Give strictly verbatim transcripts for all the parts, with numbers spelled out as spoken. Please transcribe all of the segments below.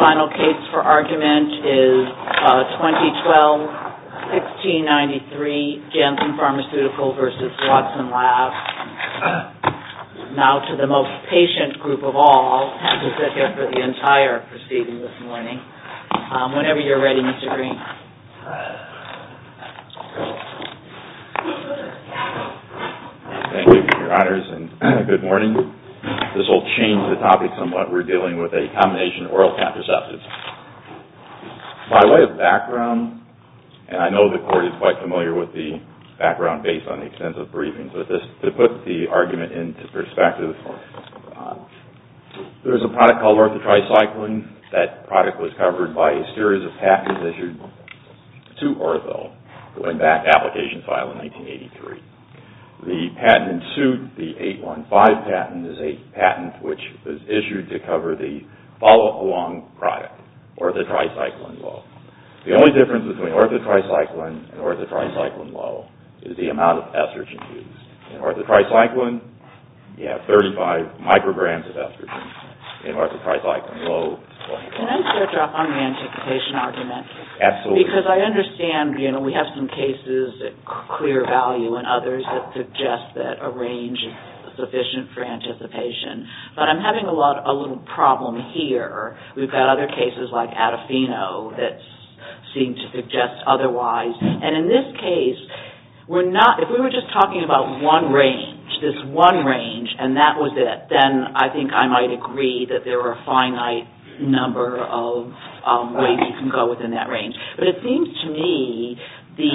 final case for argument is uh, twenty twelve sixteen ninety-three, Janssen Pharmaceutical versus Watson Labs. Now to the most patient group of all, have to sit here for the entire proceeding this morning. Um, whenever you're ready, Mister Green. Thank you, Your Honors, and good morning. This will change the topic somewhat. We're dealing with a combination of oral contraceptives. By way of background, and I know the Court is quite familiar with the background based on the extensive briefings, but this, to put the argument into perspective, uh, there's a product called orthotricycline. That product was covered by a series of patents issued to Ortho, going back applications filed in nineteen eighty-three. The patent in suit, the eight one five patent, is a patent which was issued to cover the follow-along product, orthotricycline low. The only difference between orthotricycline and orthotricycline low is the amount of estrogen used. In orthotricycline, you have thirty-five micrograms of estrogen. In orthotricycline low, can I start off on the anticipation argument? Absolutely. Because I understand, you know, we have some cases at clear value and others that suggest that a range is sufficient for anticipation. But I'm having a lot, a little problem here. We've got other cases like Adafino that seem to suggest otherwise. And in this case, we're not, if we were just talking about one range, this one range, and that was it, then I think I might agree that there are a finite number of um, ways you can go within that range. But it seems to me the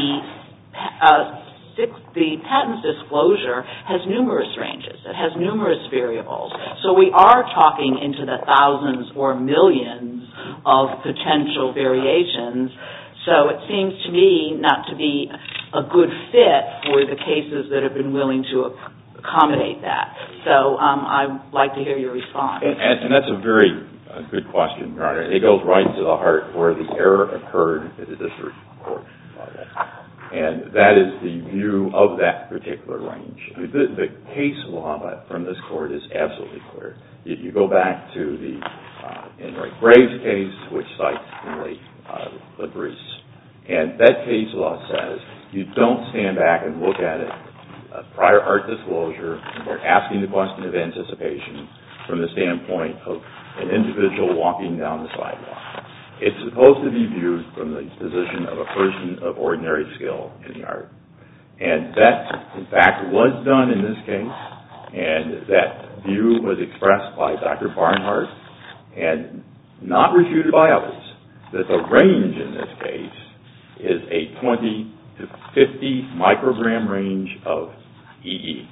uh, six, the patent's disclosure has numerous ranges. It has numerous variables. So we are talking into the thousands or millions of potential variations. So it seems to me not to be a good fit for the cases that have been willing to accommodate that. So um, I'd like to hear your response. And, and, and that's a very uh, good question, Your Honor. It goes right to the heart where the error occurred at the district court level. And that is the view of that particular range. The, the case law from this court is absolutely clear. You, you go back to the uh, Enright Graves case, which cites Enright uh, Legris. And that case law says you don't stand back and look at it, uh, prior art disclosure, and you're asking the question of anticipation from the standpoint of an individual walking down the sidewalk. It's supposed to be viewed from the position of a person of ordinary skill in the art. And that, in fact, was done in this case, and that view was expressed by Doctor Barnhart and not refuted by others, that the range in this case is a twenty to fifty microgram range of E E.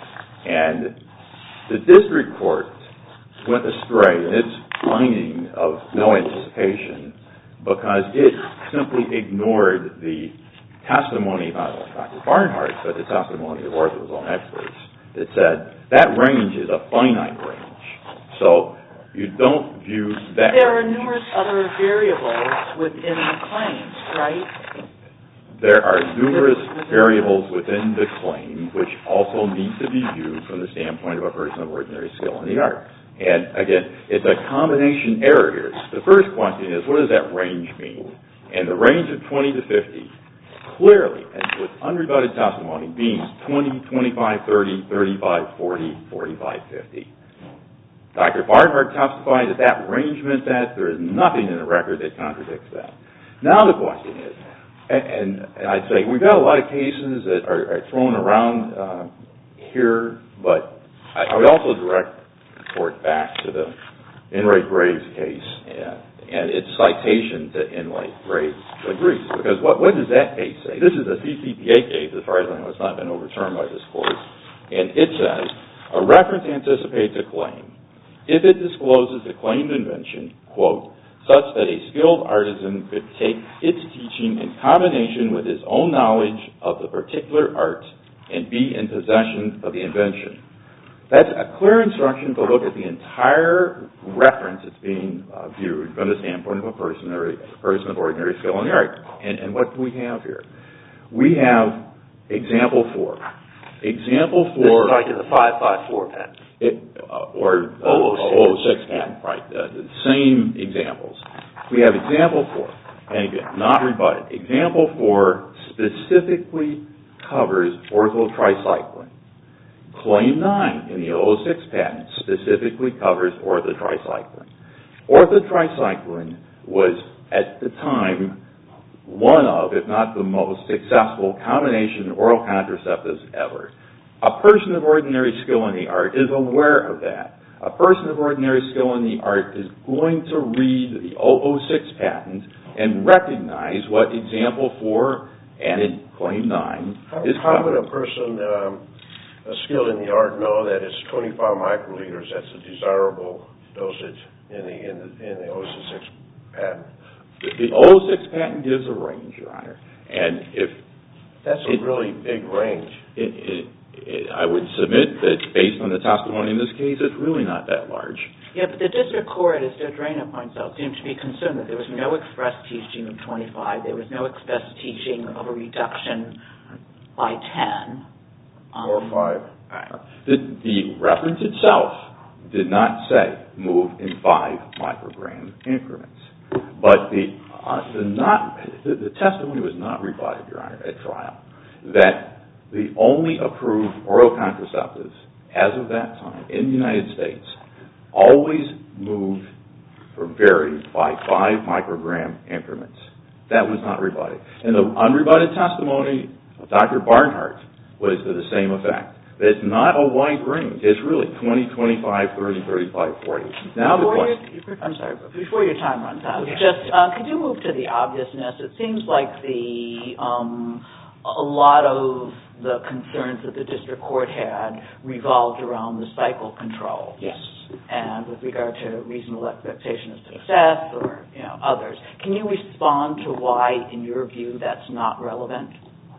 And the district court went astray in its finding of no anticipation because it simply ignored the testimony not only of Doctor Barnhart, but the testimony of Ortho's own experts that said that range is a finite range. So you don't view that There are range. numerous other variables within the claims, right? There are numerous variables within the claim which also need to be viewed from the standpoint of a person of ordinary skill in the art. And again, it's a combination error here. The first question is, what does that range mean? And the range of twenty to fifty, clearly, and with unrebutted testimony, means twenty, twenty-five, thirty, thirty-five, forty, forty-five, fifty. Doctor Barnhart testified that that range meant that. There is nothing in the record that contradicts that. Now the question is, and, and I'd say we've got a lot of cases that are, are thrown around uh, here, but I, I would also direct the court back to the Enright Graves case and, and its citation to Enright Graves Legris. Because what, what does that case say? This is a C C P A case, as far as I know. It's not been overturned by this court. And it says, a reference anticipates a claim if it discloses the claimed invention, quote, such that a skilled artisan could take its teaching in combination with his own knowledge of the particular art and be in possession of the invention. That's a clear instruction to look at the entire reference that's being uh, viewed from the standpoint of a person or a person of ordinary skill in the art. And, and what do we have here? We have example four. Example for... This is like in the five five four patent. It, uh, or uh, oh oh six patent, right. Uh, the same examples. We have example four, and again, not rebutted. Example four specifically covers orthotricycline. Claim nine in the oh oh six patent specifically covers orthotricycline. Orthotricycline was, at the time, one of, if not the most successful combination of oral contraceptives ever. A person of ordinary skill in the art is aware of that. A person of ordinary skill in the art is going to read the oh oh six patent and recognize what example four and in claim nine is How covered. would a person um, skilled in the art know that it's twenty-five microliters? That's a desirable dosage in the in the, in the oh oh six patent. The oh oh six patent gives a range, Your Honor, and if that's a it, really big range. It, it, it, I would submit that based on the testimony in this case, it's really not that large. Yeah, but the district court, as Judge Rayner points out, seemed to be concerned that there was no express teaching of twenty-five. There was no express teaching of a reduction by ten. Um, or five. Right. The, the reference itself did not say move in five microgram increments. But the, uh, the, not, the, the testimony was not rebutted, Your Honor, at trial, that the only approved oral contraceptives as of that time in the United States always moved or varied by five microgram increments. That was not rebutted. And the unrebutted testimony of Doctor Barnhart was to the same effect. It's not a wide range. It's really twenty, twenty-five, thirty, thirty-five, forty. Now the question... Your, I'm sorry, before your time runs out, just uh, could you move to the obviousness? It seems like the um, a lot of the concerns that the district court had revolved around the cycle control. Yes. And with regard to reasonable expectation of success or you know others. Can you respond to why, in your view, that's not relevant?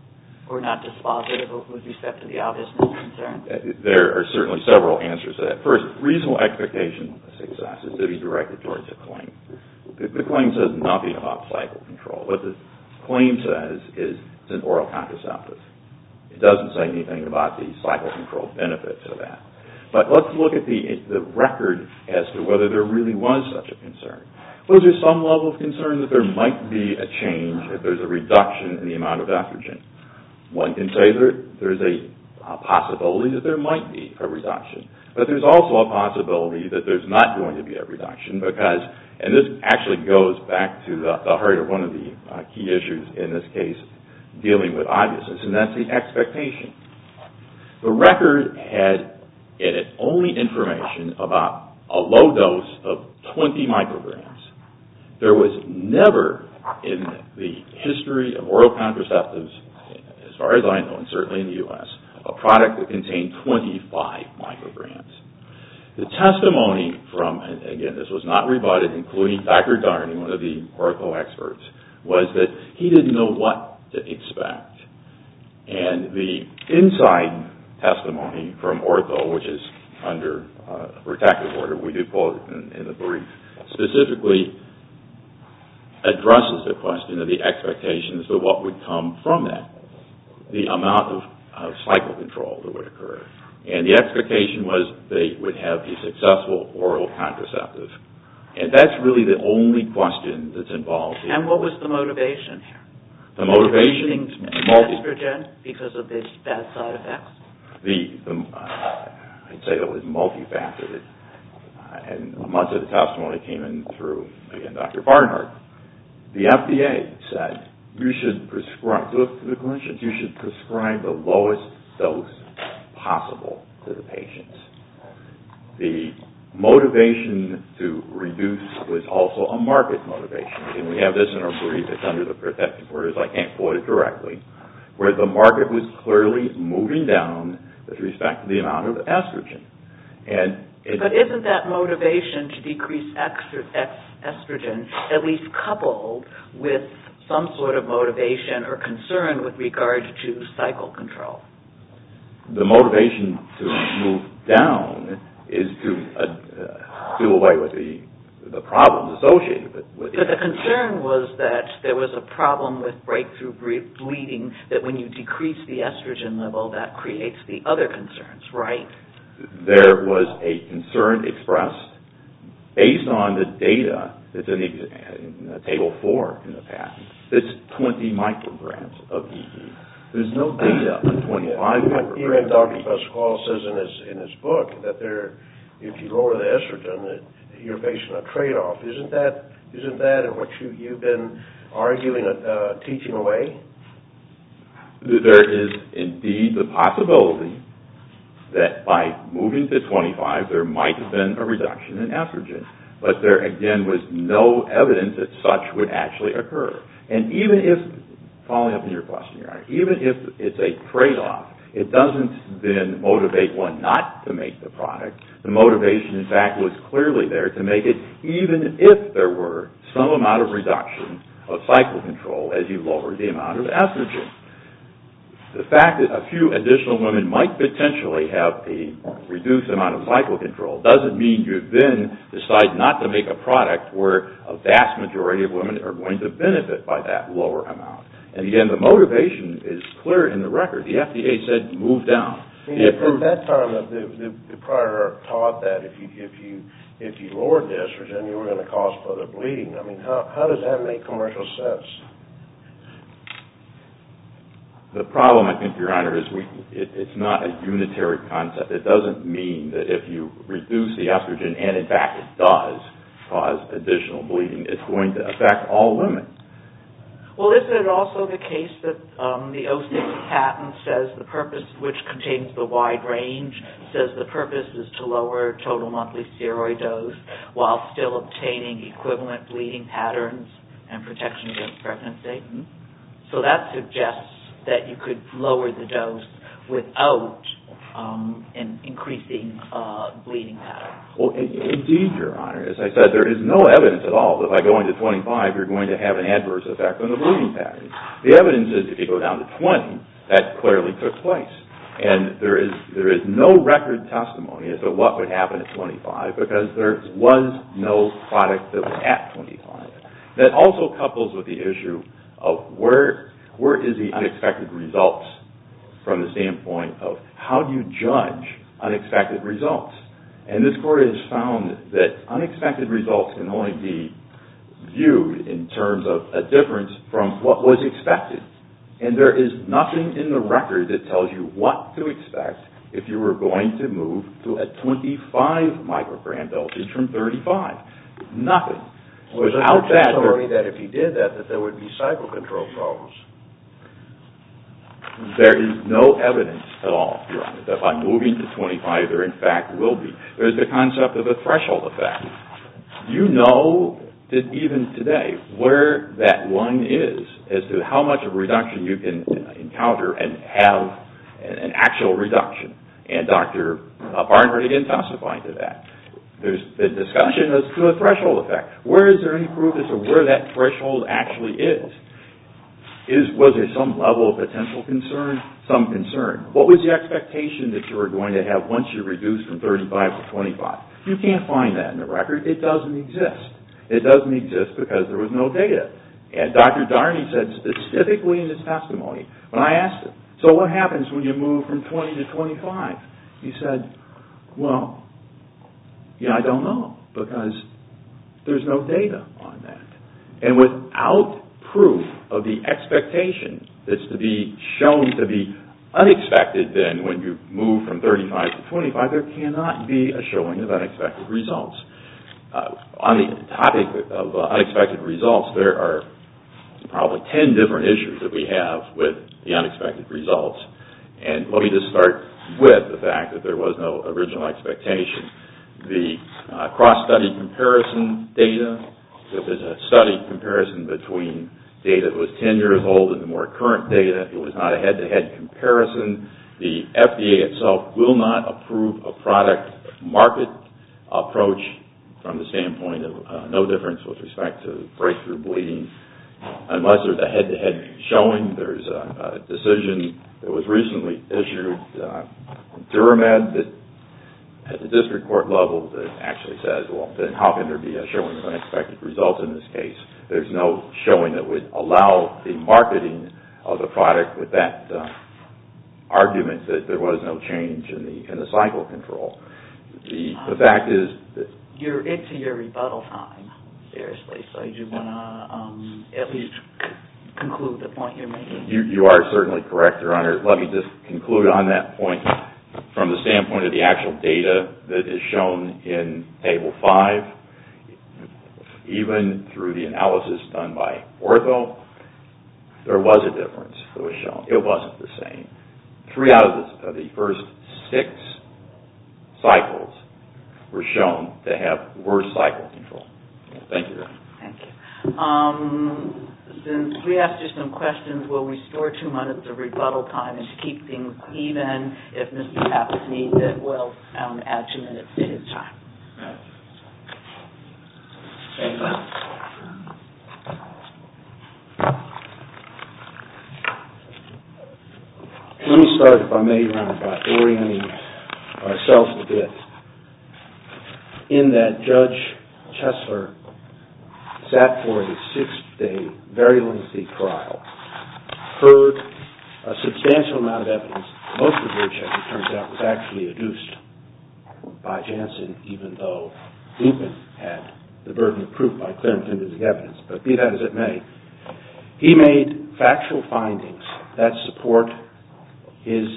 Or not dispositive with respect to the obviousness concern? There are certainly several answers to that. First, reasonable expectation of success is to be directed towards a claim. The, the claim says nothing about cycle control. What the claim says is it's an oral contraceptive. It doesn't say anything about the cycle control benefits of that. But let's look at the, the record as to whether there really was such a concern. Was there some level of concern that there might be a change if there's a reduction in the amount of estrogen? One can say there, there's a, a possibility that there might be a reduction. But there's also a possibility that there's not going to be a reduction because, and this actually goes back to the, the heart of one of the uh, key issues in this case dealing with obviousness, and that's the expectation. The record had in it only information about a low dose of twenty micrograms. There was never in the history of oral contraceptives, as far as I know, and certainly in the U S, a product that contained twenty-five micrograms. The testimony from, and again, this was not rebutted, including Doctor Darney, one of the ortho experts, was that he didn't know what to expect. And the inside testimony from ortho, which is under uh, protective order, we do quote it in, in the brief, specifically addresses the question of the expectations of what would come from that, the amount of, of cycle control that would occur. And the expectation was they would have a successful oral contraceptive. And that's really the only question that's involved here. And what was the motivation here? The motivation? Multi- estrogen because of its bad side effects? The, the uh, I'd say it was multifaceted. Uh, and much of the testimony came in through, again, Doctor Barnhart. The F D A said you should prescribe, to the clinicians, you should prescribe the lowest dose possible to the patients. The motivation to reduce was also a market motivation. And we have this in our brief. It's under the protective orders. I can't quote it directly. Where the market was clearly moving down with respect to the amount of estrogen. And it, but isn't that motivation to decrease extra, ex, estrogen at least coupled with some sort of motivation or concern with regard to cycle control? The motivation to move down is to uh, do away with the the problems associated with, with But the concern was that there was a problem with breakthrough bleeding, that when you decrease the estrogen level, that creates the other concerns, right? There was a concern expressed based on the data that's in, the, in the table four in the patent. It's twenty micrograms of E E. There's no data on twenty-five micrograms. Even Doctor Pasquale says in his in his book that there, if you lower the estrogen, that you're facing a trade-off. Isn't that isn't that what you you've been arguing, uh, teaching away? There is indeed the possibility that by moving to twenty-five, there might have been a reduction in estrogen. But there, again, was no evidence that such would actually occur. And even if, following up on your question, Your Honor, even if it's a trade-off, it doesn't then motivate one not to make the product. The motivation, in fact, was clearly there to make it even if there were some amount of reduction of cycle control as you lower the amount of estrogen. The fact that a few additional women might potentially have a reduced amount of cycle control doesn't mean you then decide not to make a product where a vast majority of women are going to benefit by that lower amount. And again, the motivation is clear in the record. The F D A said move down. I mean, at that time, the, the, the prior taught that if you if you if you lowered the estrogen, you were going to cause further bleeding. I mean, how how does that make commercial sense? The problem, I think, Your Honor, is we, it, it's not a unitary concept. It doesn't mean that if you reduce the estrogen, and in fact it does cause additional bleeding, it's going to affect all women. Well, isn't it also the case that um, the oh six patent says the purpose, which contains the wide range, says the purpose is to lower total monthly steroid dose while still obtaining equivalent bleeding patterns and protection against pregnancy? Mm-hmm. So that suggests that you could lower the dose without um, in increasing uh, bleeding patterns. Well, indeed, Your Honor. As I said, there is no evidence at all that by going to twenty-five, you're going to have an adverse effect on the bleeding patterns. The evidence is if you go down to twenty, that clearly took place. And there is there is no record testimony as to what would happen at twenty-five because there was no product that was at twenty-five. That also couples with the issue of where where is the unexpected results from the standpoint of how do you judge unexpected results? And this court has found that unexpected results can only be viewed in terms of a difference from what was expected. And there is nothing in the record that tells you what to expect if you were going to move to a twenty-five microgram dosage from thirty-five. Nothing. Was Without there that, testimony that if you did that, that there would be cycle control problems? There is no evidence at all, Your Honor, that by moving to twenty-five there in fact will be. There's the concept of a threshold effect. You know that even today where that line is as to how much of a reduction you can encounter and have an actual reduction. And Doctor Barnhart again testified to that. There's the discussion as to a threshold effect. Where is there any proof as to where that threshold actually is? Is, was there some level of potential concern? Some concern. What was the expectation that you were going to have once you reduced from thirty-five to twenty-five? You can't find that in the record. It doesn't exist. It doesn't exist because there was no data. And Doctor Darney said specifically in his testimony, when I asked him, so what happens when you move from twenty to twenty-five? He said, well, yeah, I don't know because there's no data on that. And without proof of the expectation that's to be shown to be unexpected then when you move from thirty-five to twenty-five, there cannot be a showing of unexpected results. Uh, on the topic of uh, unexpected results, there are probably ten different issues that we have with the unexpected results. And let me just start with the fact that there was no original expectation. The uh, cross-study comparison data, there was a study comparison between data that was ten years old and the more current data. It was not a head-to-head comparison. The F D A itself will not approve a product market approach from the standpoint of uh, no difference with respect to breakthrough bleeding. Unless there's a head-to-head showing, there's a, a decision that was recently issued, uh, Duramed, that at the district court level that actually says, well, then how can there be a showing of unexpected results in this case? There's no showing that would allow the marketing of the product with that uh, argument that there was no change in the in the cycle control. The, the fact is that you're into your rebuttal time, seriously, so you want to um, at least c- conclude the point you're making. You, you are certainly correct, Your Honor. Let me just conclude on that point. From the standpoint of the actual data that is shown in Table five, even through the analysis done by Ortho, there was a difference that was shown. It wasn't the same. Three out of the, of the first six cycles were shown to have worse cycle control. Thank you, Your Honor. Thank you. Um, Since we asked you some questions, we'll restore two minutes of rebuttal time, and to keep things even, if Mister Pappas needs it, we'll um, add two minutes to his time. Let me start, if I may, Your Honor, by orienting ourselves a bit. In that Judge Chesler sat for a six-day, very lengthy trial, heard a substantial amount of evidence, most of which, as it turns out, was actually adduced by Janssen, even though Lupin had the burden of proof by clear and convincing evidence. But be that as it may, he made factual findings that support his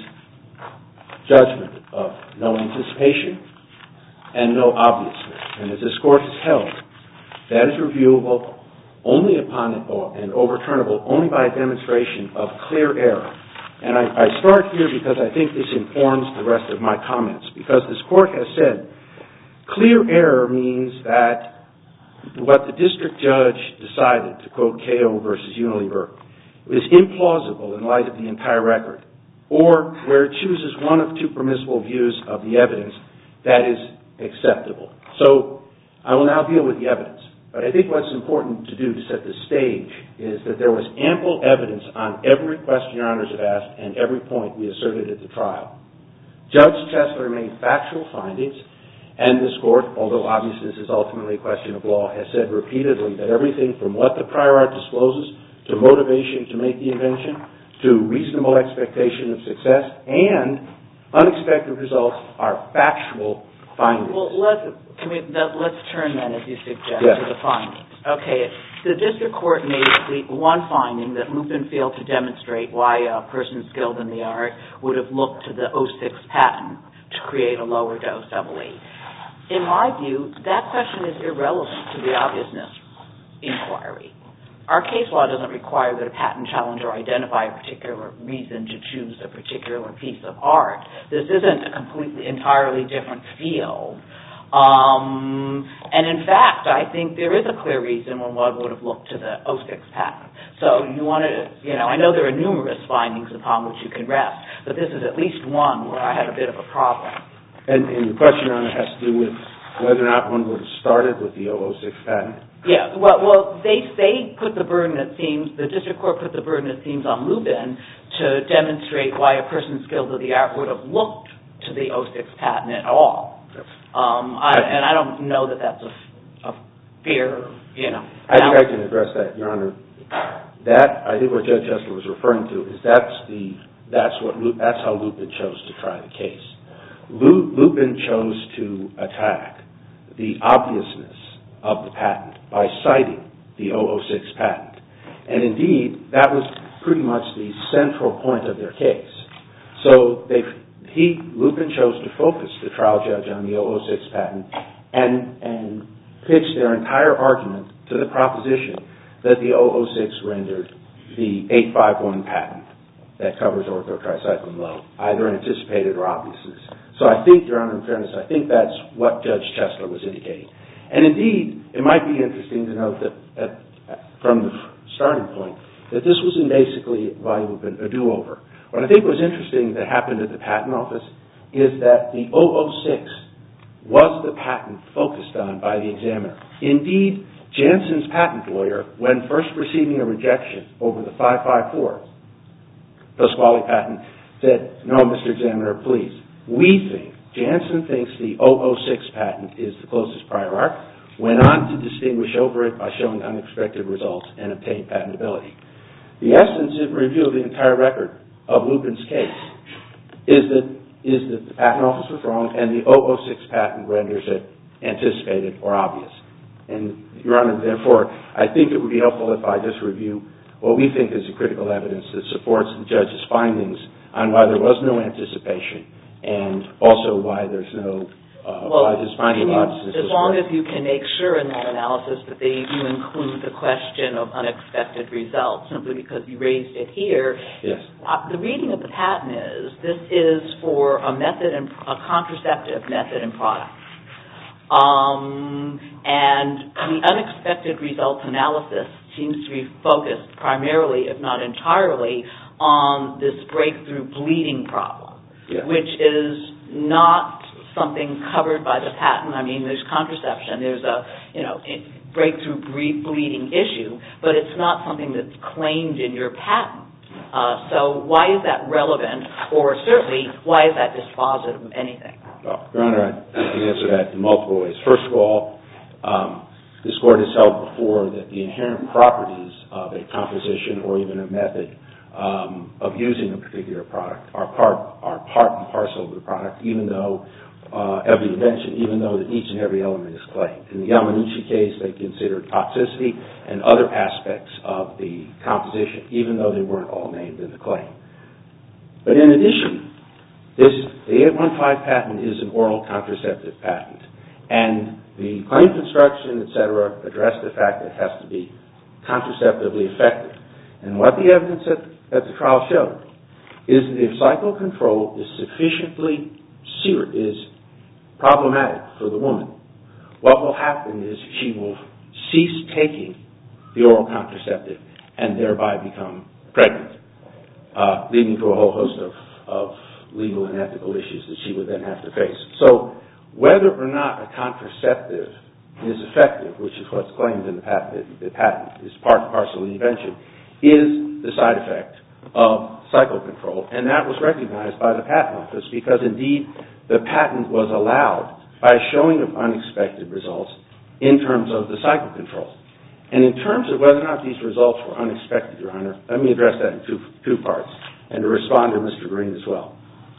judgment of no anticipation and no obviousness. And as this Court has held, that is reviewable only upon it and overturnable only by a demonstration of clear error. And I, I start here because I think this informs the rest of my comments, because this Court has said clear error means that what the district judge decided, to quote K O versus Unilever, is implausible in light of the entire record, or where it chooses one of two permissible views of the evidence that is acceptable. So I will now deal with the evidence. But I think what's important to do to set the stage is that there was ample evidence on every question Your Honors have asked and every point we asserted at the trial. Judge Chesler made factual findings, and this Court, although obviousness is ultimately a question of law, has said repeatedly that everything from what the prior art discloses to motivation to make the invention to reasonable expectation of success and unexpected results are factual findings. Well, let's, can we, let's turn then, as you suggest, yes. to the findings. Okay, the district court made one finding that Lupin failed to demonstrate why a person skilled in the art would have looked to the oh six patent to create a lower dose double E. In my view, that question is irrelevant to the obviousness inquiry. Our case law doesn't require that a patent challenger identify a particular reason to choose a particular piece of art. This isn't a completely, entirely different field. Um, and in fact, I think there is a clear reason when one would have looked to the oh six patent. So you want to, you know, I know there are numerous findings upon which you can rest, but this is at least one where I had a bit of a problem. And, and the question on it has to do with whether or not one would have started with the oh oh six patent. Yeah, well, well, they they put the burden, it seems, the district court put the burden, it seems, on Lupin to demonstrate why a person skilled in the art would have looked to the oh six patent at all. Um, I, and I don't know that that's a, a fair, you know. I think I can address that, Your Honor. That, I think what Judge Chesler was referring to is that's the that's what that's how Lupin chose to try the case. Lupin chose to attack the obviousness of the patent by citing the oh oh six patent. And indeed, that was pretty much the central point of their case. So they, he, Lupin chose to focus the trial judge on the oh oh six patent and, and pitch their entire argument to the proposition that the oh oh six rendered the eight fifty-one patent that covers orthotricycline low, either anticipated or obviousness. So I think, Your Honor, in fairness, I think that's what Judge Chesler was indicating. And indeed, it might be interesting to note that at, from the starting point, that this was in basically a do-over. What I think was interesting that happened at the Patent Office is that the oh oh six was the patent focused on by the examiner. Indeed, Janssen's patent lawyer, when first receiving a rejection over the five fifty-four Pasquale patent, said, no, Mister Examiner, please, we think Janssen thinks the oh oh six patent is the closest prior art, went on to distinguish over it by showing unexpected results and obtain patentability. The essence of review of the entire record of Lupin's case is that, is that the patent office was wrong and the oh oh six patent renders it anticipated or obvious. And, Your Honor, therefore, I think it would be helpful if I just review what we think is the critical evidence that supports the judge's findings on why there was no anticipation and also why there's no, uh, well, why his finding of obviousness as long as you can make sure in that analysis that they, you include the question of unexpected results, simply because you raised it here. Yes. Uh, the reading of the patent is this is for a method and a contraceptive method and product. Um, and the unexpected results analysis seems to be focused primarily, if not entirely, on this breakthrough bleeding problem, yeah. which is not something covered by the patent. I mean, there's contraception, there's a, you know, breakthrough bleeding issue, but it's not something that's claimed in your patent. Uh, so why is that relevant, or certainly, why is that dispositive of anything? Well, Your Honor, I can answer that in multiple ways. First of all, um, this Court has held before that the inherent properties of a composition or even a method um, of using a particular product are part, are part and parcel of the product, even though uh, every invention, even though that each and every element is claimed. In the Yamanuchi case, they considered toxicity and other aspects of the composition, even though they weren't all named in the claim. But in addition, this, the eight one five patent is an oral contraceptive patent, and the claim construction, et cetera, address the fact that it has to be contraceptively effective. And what the evidence at, at the trial showed is that if cycle control is sufficiently serious, is problematic for the woman, what will happen is she will cease taking the oral contraceptive and thereby become pregnant, uh, leading to a whole host of, of legal and ethical issues that she would then have to face. So whether or not a contraceptive is effective, which is what's claimed in the patent, the patent is part and parcel of the invention, is the side effect of cycle control. And that was recognized by the Patent Office because, indeed, the patent was allowed by a showing of unexpected results in terms of the cycle control. And in terms of whether or not these results were unexpected, Your Honor, let me address that in two, two parts and to respond to Mister Green as well.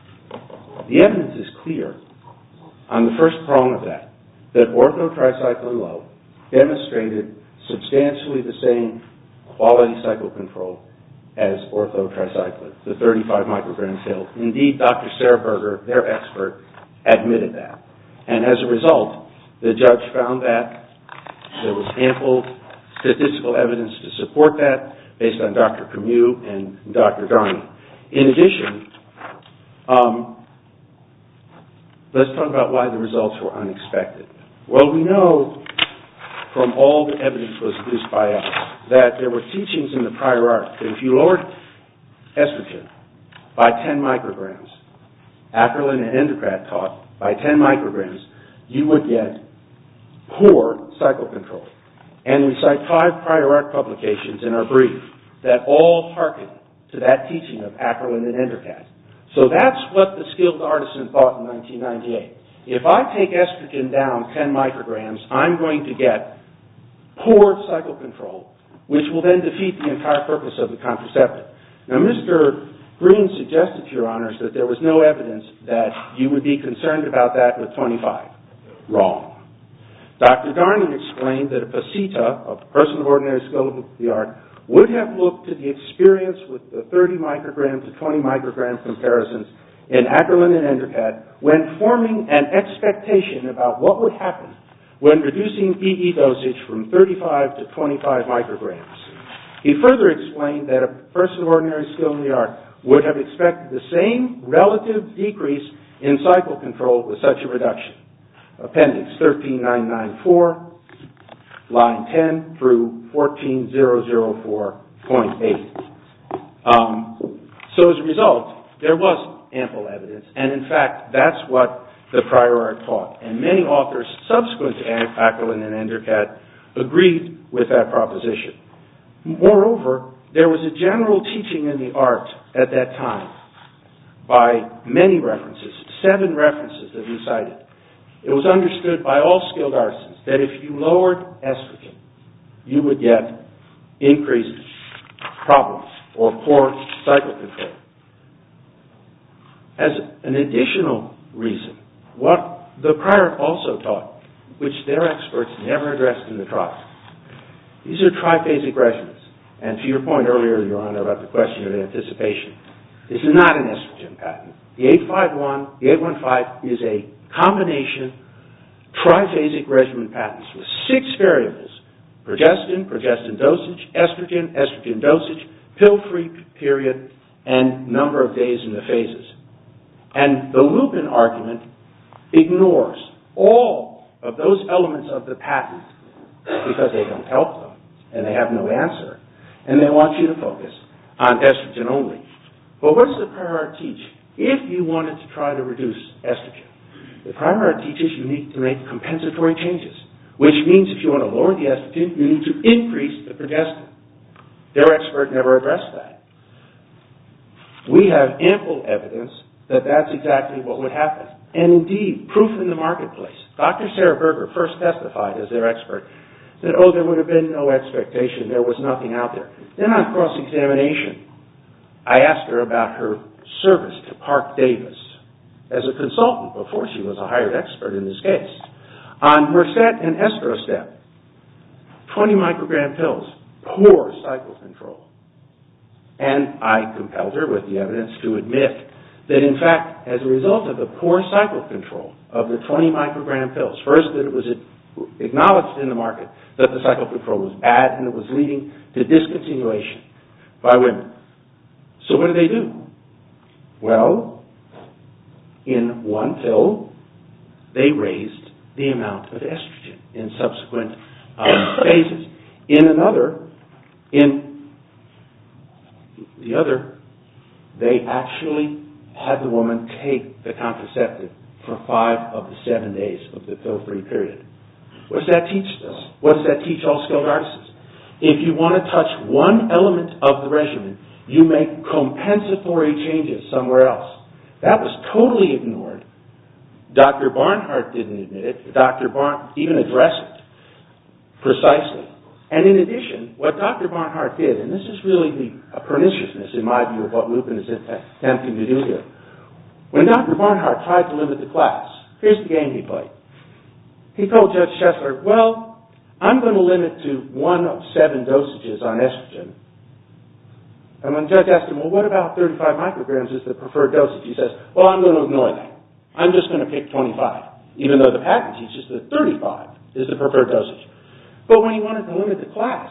The evidence is clear on the first prong of that, that ortho-tricycline low demonstrated substantially the same quality cycle control as ortho-tricycline, the thirty-five microgram pill. Indeed, Doctor Serberger, their expert, admitted that. And as a result, the judge found that there was ample statistical evidence to support that based on Doctor Camus and Doctor Darney. In addition, um, let's talk about why the results were unexpected. Well, we know from all the evidence was produced by us that there were teachings in the prior art that if you lowered estrogen by ten micrograms, Ackerlin and Endocrat taught by ten micrograms, you would get poor cycle control. And we cite five prior art publications in our brief that all hearken to that teaching of Ackerlin and Endocrat. So that's what the skilled artisan thought in nineteen ninety-eight. If I take estrogen down ten micrograms, I'm going to get poor cycle control, which will then defeat the entire purpose of the contraceptive. Now, Mister Green suggested to Your Honors that there was no evidence that you would be concerned about that with twenty-five. Wrong. Doctor Darney explained that a PASITA, a person of ordinary skill of the art, would have looked to the experience with the thirty microgram to twenty microgram comparisons in Ackerlin and Endocrat when forming an expectation about what would happen when reducing E E dosage from thirty-five to twenty-five micrograms. He further explained that a person of ordinary skill in the art would have expected the same relative decrease in cycle control with such a reduction. Appendix thirteen nine ninety-four, line ten through fourteen thousand four point eight. Um, so as a result, there was ample evidence, and in fact, that's what the prior art taught. And many authors subsequent to Ackerlin and Endocrat agreed with that proposition. Moreover, there was a general teaching in the art at that time by many references, seven references that we cited. It was understood by all skilled artisans that if you lowered estrogen, you would get increased problems or poor cycle control. As an additional reason, what the prior also taught, which their experts never addressed in the trial, these are triphasic regimens. And to your point earlier, Your Honor, about the question of anticipation, this is not an estrogen patent. The eight fifty-one, the eight fifteen is a combination triphasic regimen patents with six variables: progestin, progestin dosage, estrogen, estrogen dosage, pill-free period, and number of days in the phases. And the Lupin argument ignores all of those elements of the patent because they don't help them and they have no answer. And they want you to focus on estrogen only. But what does the prior art teach? If you wanted to try to reduce estrogen, the prior art teaches you need to make compensatory changes, which means if you want to lower the estrogen, you need to increase the progestin. Their expert never addressed that. We have ample evidence that that's exactly what would happen. And indeed, proof in the marketplace. Doctor Sarah Berger first testified as their expert that, oh, there would have been no expectation, there was nothing out there. Then on cross-examination, I asked her about her service to Park Davis as a consultant before she was a hired expert in this case. On Merced and Estrostep, twenty microgram pills, poor cycle control. And I compelled her with the evidence to admit that in fact, as a result of the poor cycle control of the twenty microgram pills, first that it was acknowledged in the market that the cycle control was bad and it was leading to discontinuation by women. So what do they do? Well, in one pill, they raised the amount of estrogen in subsequent um, phases. In another, in the other, they actually had the woman take the contraceptive for five of the seven days of the pill-free period. What does that teach us? What does that teach all skilled artisans? If you want to touch one element of the regimen, you make compensatory changes somewhere else. That was totally ignored. Doctor Barnhart didn't admit it. Doctor Barn even addressed it precisely. And in addition, what Doctor Barnhart did, and this is really the perniciousness in my view of what Lupin is attempting to do here. When Doctor Barnhart tried to limit the class, here's the game he played. He told Judge Chesler, well, I'm going to limit to one of seven dosages on estrogen. And when the judge asked him, well, what about thirty-five micrograms is the preferred dosage? He says, well, I'm going to ignore that. I'm just going to pick twenty-five, even though the patent teaches that thirty-five is the preferred dosage. But when he wanted to limit the class,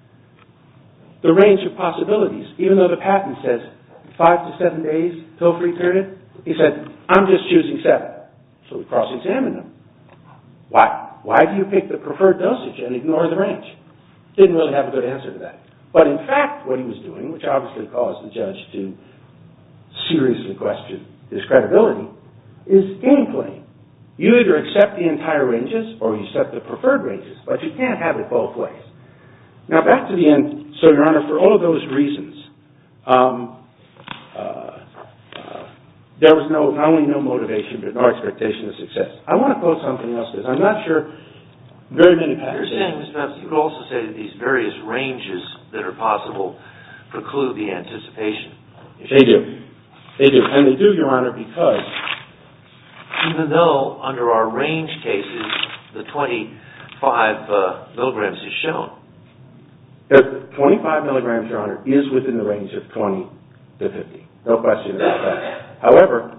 the range of possibilities, even though the patent says five to seven days, pill-free period, he said, I'm just choosing seven. So we cross-examined him. Why? Why do you pick the preferred dosage and ignore the range? Didn't really have a good answer to that. But in fact, what he was doing, which obviously caused the judge to seriously question his credibility, is game playing. You either accept the entire ranges or you accept the preferred ranges, but you can't have it both ways. Now back to the end. So, Your Honor, for all of those reasons, um, uh, uh, there was no not only no motivation, but no expectation of success. I want to quote something else because I'm not sure very many patents. You're saying, Mister Phelps, you could also say that these various ranges that are possible preclude the anticipation. They do. They do. And they do, Your Honor, because even though under our range cases, the twenty-five uh, milligrams is shown. The twenty-five milligrams, Your Honor, is within the range of twenty to fifty. No question about that. However,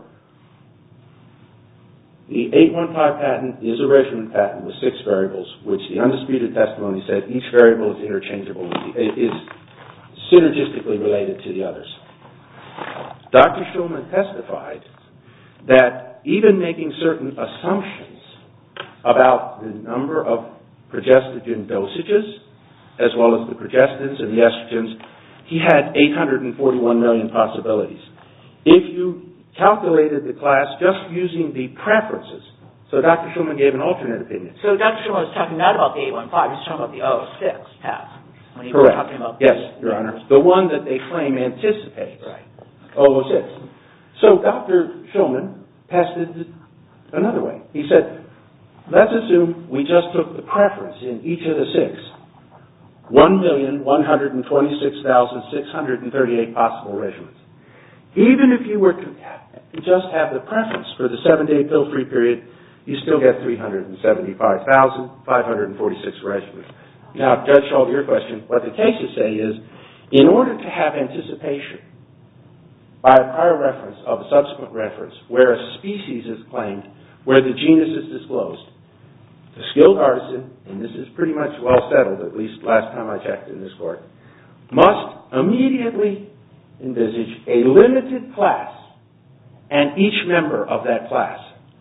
the eight fifteen patent is a regimen patent with six variables, which the undisputed testimony said each variable is interchangeable, is synergistically related to the others. Doctor Schulman testified that even making certain assumptions about the number of progestogen dosages, as well as the progestins and the estrogens, he had eight hundred forty-one million possibilities. If you calculated the class just using the preferences, so Doctor Schulman gave an alternate opinion. So Doctor Schulman was talking not about the eight fifteen, he's talking about the oh six patent. When he Correct. Was talking about yes, Your Honor. The one that they claim anticipates right. oh six. So Doctor Shulman tested it another way. He said, let's assume we just took the preference in each of the six. one million one hundred twenty-six thousand six hundred thirty-eight possible regimens. Even if you were to just have the preference for the seven-day pill-free period, you still get three hundred seventy-five thousand five hundred forty-six regimens. Now, Judge Schall, your question, what the cases say is, in order to have anticipation by a prior reference of a subsequent reference where a species is claimed, where the genus is disclosed, the skilled artisan, and this is pretty much well settled, at least last time I checked in this court, must immediately envisage a limited class and each member of that class.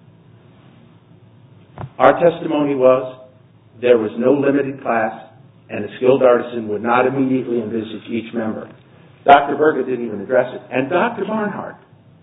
Our testimony was there was no limited class and a skilled artisan would not immediately envisage each member. Doctor Berger didn't even address it. And Doctor Barnhart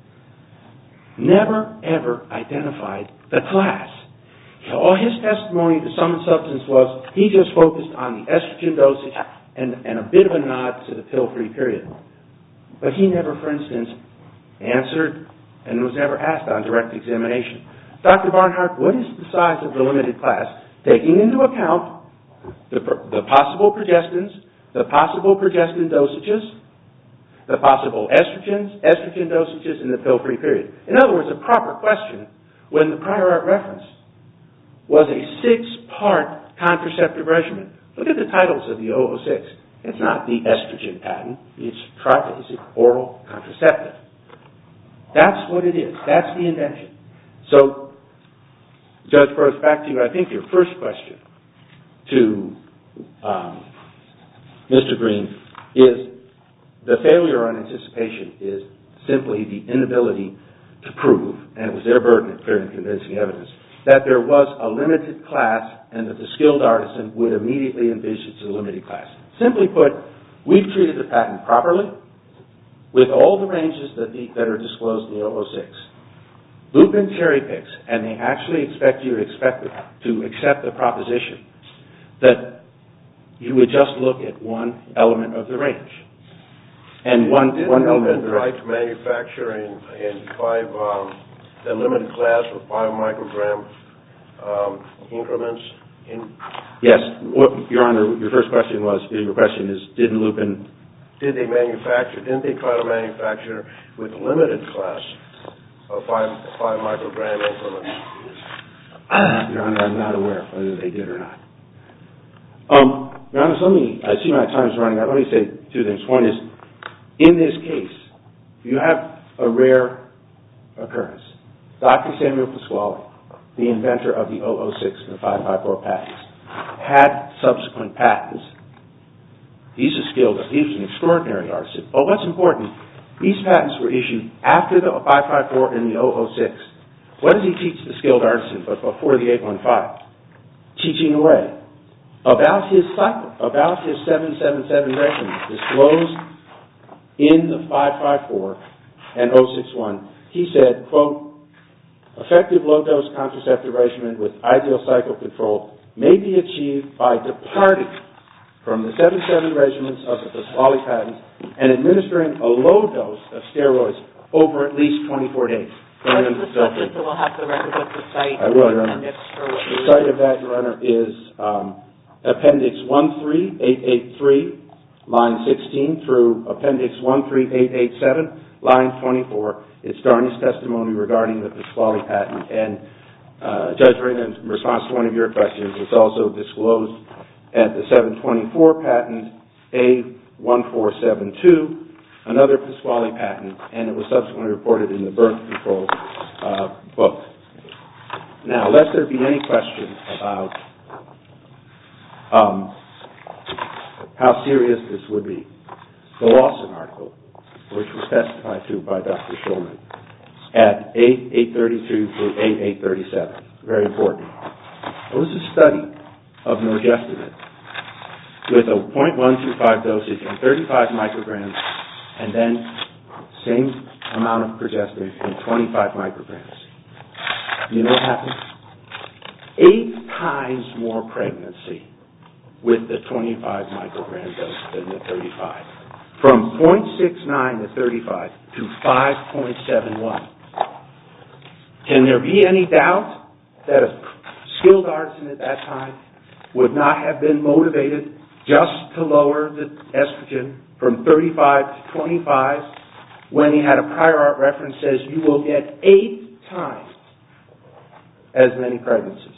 never, ever identified the class. All his testimony to sum and substance was he just focused on the estrogen dosage and, and a bit of a nod to the pill-free period. But he never, for instance, answered and was never asked on direct examination. Doctor Barnhart, what is the size of the limited class, taking into account the, the possible progestins, the possible progestin dosages, the possible estrogens, estrogen dosages in the pill-free period? In other words, a proper question when the prior art reference was a six-part contraceptive regimen. Look at the titles of the zero zero six. It's not the estrogen patent. It's tribasic oral contraceptive. That's what it is. That's the invention. So, Judge Burroughs, back to you. I think your first question to um, Mister Green is the failure on anticipation is simply the inability to prove, and it was their burden of clear and convincing evidence, that there was a limited class and that the skilled artisan would immediately envisage the limited class. Simply put, we've treated the patent properly with all the ranges that, the, that are disclosed in the zero zero six. Lupin cherry picks, and they actually expect you to, expect it, to accept the proposition that you would just look at one element of the range. And one, Didn't one element of the try range. to manufacture in, in five, um, the limited class with five microgram um, increments? In Yes. What, Your Honor, your first question was, your question is, didn't Lupin... Did they manufacture, didn't they try to manufacture with limited class of five, five microgram increments? Your Honor, I'm not aware of whether they did or not. Um, Your Honor, let me, I see my time's running out. Let me say two things. One is, in this case, you have a rare occurrence. Doctor Samuel Pasquale, the inventor of the zero zero six and the five five four patents, had subsequent patents. He's a skilled, he's an extraordinary artisan. But what's important, these patents were issued after the five five four and the zero zero six. What does he teach the skilled artisan but before the eight one five? Teaching away about his cycle, about his seven seven seven regimen disclosed in the five five four and zero six one. He said, quote, effective low-dose contraceptive regimen with ideal cycle control may be achieved by departing from the seven seven regimens of the Pasquale patent and administering a low dose of steroids over at least twenty-four days. What's the subject? So we'll have the record. What's the site? I will, Your Honor. Appendix for what The site of that, Your Honor, is um, Appendix one three eight eight three, line sixteen, through Appendix one three eight eight seven, line twenty-four. It's Darney's testimony regarding the Pasquale patent. And uh, Judge Ring, in response to one of your questions, it's also disclosed at the seven twenty-four patent, A one four seven two, another Pasquale patent, and it was subsequently reported in the birth control uh, book. Now, lest there be any question about um, how serious this would be, the Lawson article, which was testified to by Doctor Shulman, at A eight thirty-two through A eight thirty-seven, very important. It was a study of norgestimate with a zero point one two five dosage and thirty-five micrograms, and then same amount of progestin and twenty-five micrograms. You know what happened? Eight times more pregnancy with the twenty-five microgram dose than the thirty-five. from zero point six nine to thirty-five to five point seven one. Can there be any doubt that a skilled artisan at that time would not have been motivated just to lower the estrogen from thirty-five to twenty-five when he had a prior art reference that says you will get eight times as many pregnancies?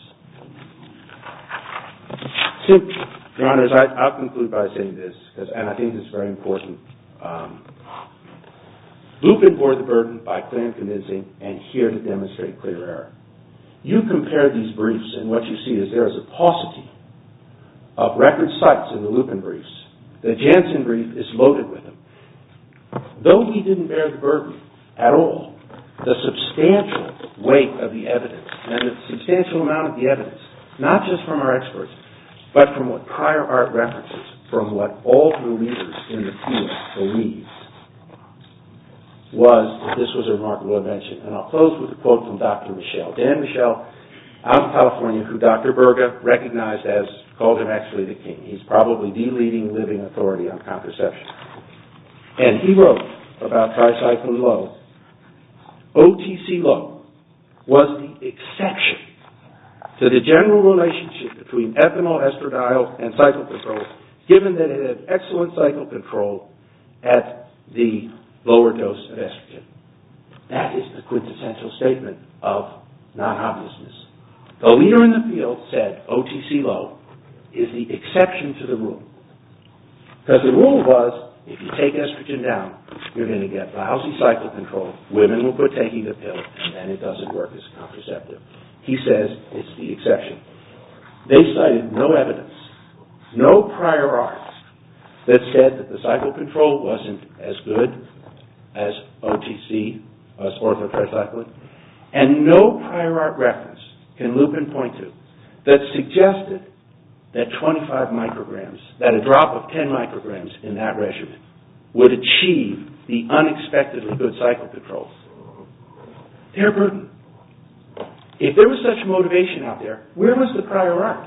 Simply, Your Honors, I, I'll conclude by saying this, because, and I think this is very important. Um, Lupin bore the burden by clear and convincing, and here to demonstrate clear error. You compare these briefs, and what you see is there is a paucity of record cites in the Lupin briefs. The Janssen brief is loaded with them. Though he didn't bear the burden at all, the substantial weight of the evidence, and the substantial amount of the evidence, not just from our experts, but from what prior art references, from what all the leaders in the field believed, was that this was a remarkable invention. And I'll close with a quote from Doctor Michel. Dan Michel, out in California, who Doctor Berga recognized as, called him actually the king. He's probably the leading living authority on contraception. And he wrote about tricycline low, O T C low was the exception to the general relationship between ethanol, estradiol, and cycle control, given that it had excellent cycle control at the lower dose of estrogen. That is the quintessential statement of non-obviousness. The leader in the field said O T C low is the exception to the rule. Because the rule was, if you take estrogen down, you're going to get lousy cycle control. Women will quit taking the pill, and then it doesn't work as a contraceptive. He says it's the exception. They cited no evidence, no prior art that said that the cycle control wasn't as good as O T C, as orthotricycline, and no prior art reference can Lupin point to that suggested that twenty-five micrograms, that a drop of ten micrograms in that regimen would achieve the unexpectedly good cycle control. Their burden. If there was such motivation out there, where was the prior art?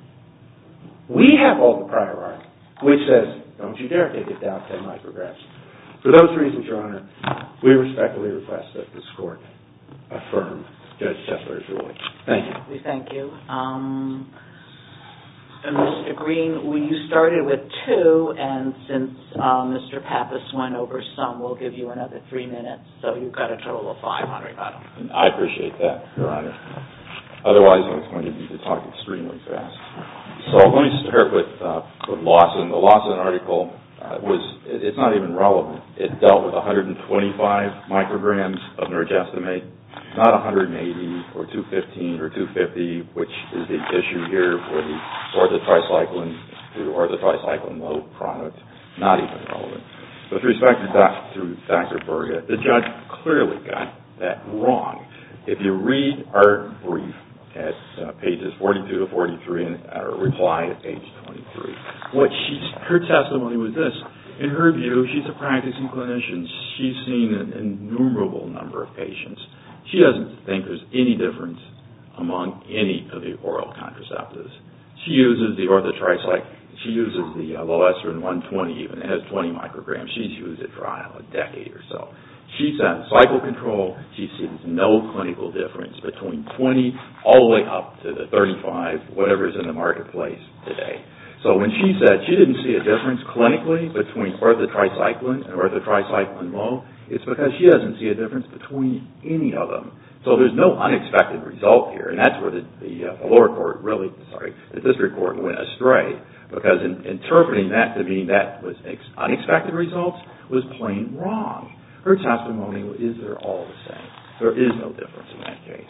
We have all the prior art, which says, don't you dare take it down ten micrograms. For those reasons, Your Honor, we respectfully request that this Court affirm Judge Chesler's ruling. Thank you. We thank you. Um, and Mister Green, well, you started with two, and since uh, Mister Pappas went over some, we'll give you another three minutes, so you've got a total of five hundred. I appreciate that, Your Honor. Otherwise, I was going to need to talk extremely fast. So let me start with, uh, with Lawson. The Lawson article uh, was, it, it's not even relevant. It dealt with one hundred twenty-five micrograms of norgestimate, not one hundred eighty or two fifteen or two fifty, which is the issue here for the orthotricycline to orthotricycline low product, not even relevant. With respect to, doc, to Doctor Berga, the judge clearly got that wrong. If you read our brief at uh, pages forty-two to forty-three and our reply at page twenty-three, what she, her testimony was this. In her view, she's a practicing clinician. She's seen an innumerable number of patients. She doesn't think there's any difference among any of the oral contraceptives. She uses the orthotricycline. She uses the uh, Lolestrin one twenty even. It has twenty micrograms. She's used it for, I don't know, a decade or so. She said cycle control, she sees no clinical difference between twenty all the way up to the thirty-five, whatever's in the marketplace today. So when she said she didn't see a difference clinically between orthotricycline and orthotricycline low, it's because she doesn't see a difference between any of them. So there's no unexpected result here, and that's where the, the, uh, the lower court really, sorry, the district court went astray, because in, interpreting that to mean that was ex- unexpected results was plain wrong. Her testimony is they're all the same. There is no difference in that case.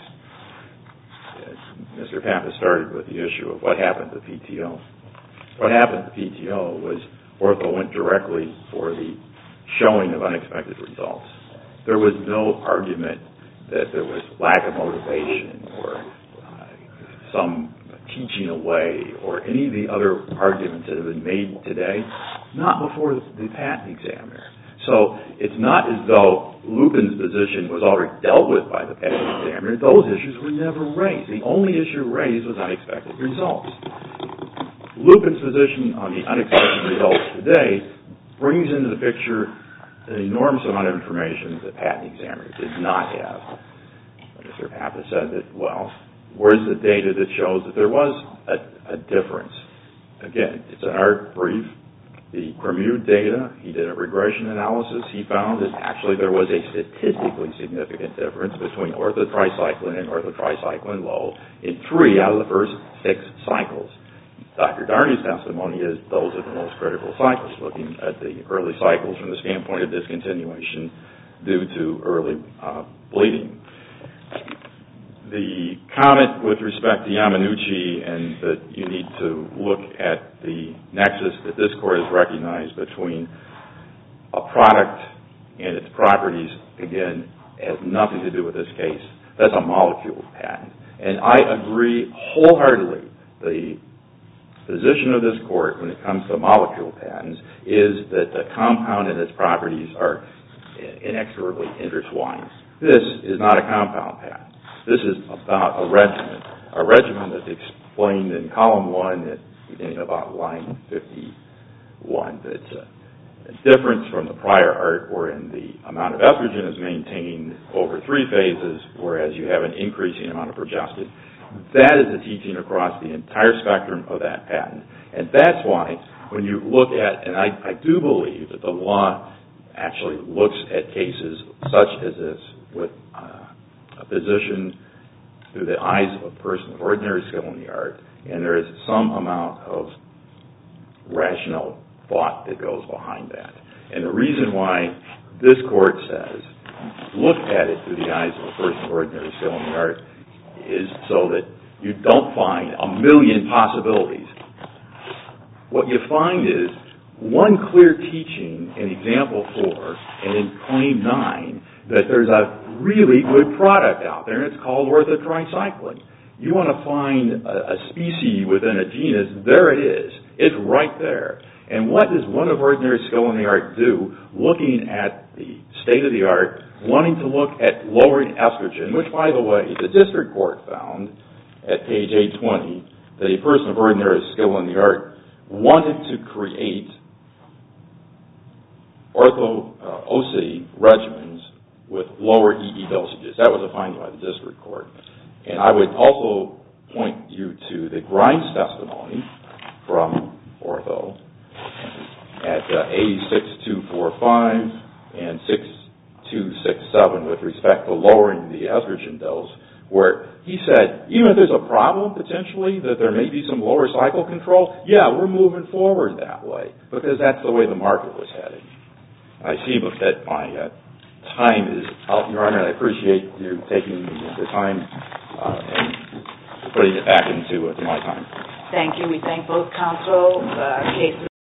Mister Pappas started with the issue of what happened to P T O. What happened to P T O was Ortho went directly for the showing of unexpected results. There was no argument that there was lack of motivation or uh, some teaching away or any of the other arguments that have been made today, not before the, the patent examiner. So it's not as though Lupin's position was already dealt with by the patent examiner. Those issues were never raised. The only issue raised was unexpected results. Lupin's position on the unexpected results today brings into the picture an enormous amount of information that patent examiner did not have. Mister Pappas said that, well, where's the data that shows that there was a, a difference? Again, it's an art brief. The Bermude data, he did a regression analysis. He found that actually there was a statistically significant difference between orthotricycline and orthotricycline low in three out of the first six cycles. Doctor Darney's testimony is those are the most critical cycles, looking at the early cycles from the standpoint of discontinuation due to early uh, bleeding. The comment with respect to Yamanuchi and that you need to look at the nexus that this court has recognized between a product and its properties, again, has nothing to do with this case. That's a molecule patent. And I agree wholeheartedly. The position of this court when it comes to molecule patents is that the compound and its properties are inexorably intertwined. This is not a compound patent. This is about a regimen, a regimen that's explained in column one, at, beginning about line fifty-one. That's a, a difference from the prior art wherein the amount of estrogen is maintained over three phases, whereas you have an increasing amount of progestin. That is the teaching across the entire spectrum of that patent. And that's why when you look at, and I, I do believe that the law actually looks at cases such as this with uh, a physician through the eyes of a person of ordinary skill in the art, and there is some amount of rational thought that goes behind that. And the reason why this court says, look at it through the eyes of a person of ordinary skill in the art, is so that you don't find a million possibilities. What you find is one clear teaching in example four and in claim nine that there's a really good product out there, and it's called orthotricycline. You want to find a, a species within a genus, there it is. It's right there. And what does one of ordinary skill in the art do, looking at the state of the art, wanting to look at lowering estrogen, which, by the way, the district court found at page eight twenty that a person of ordinary skill in the art wanted to create ortho uh, O C regimens with lower E E dosages. That was a finding by the district court. And I would also point you to the Grimes testimony from Ortho at uh, A six two four five and six two six seven with respect to lowering the estrogen dose, where he said, even if there's a problem potentially that there may be some lower cycle control, yeah, we're moving forward that way because that's the way the market was heading. I see that my uh, time is out, Your Honor, and I appreciate you taking the time uh, and putting it back into uh, my time. Thank you. We thank both counsel. Uh, cases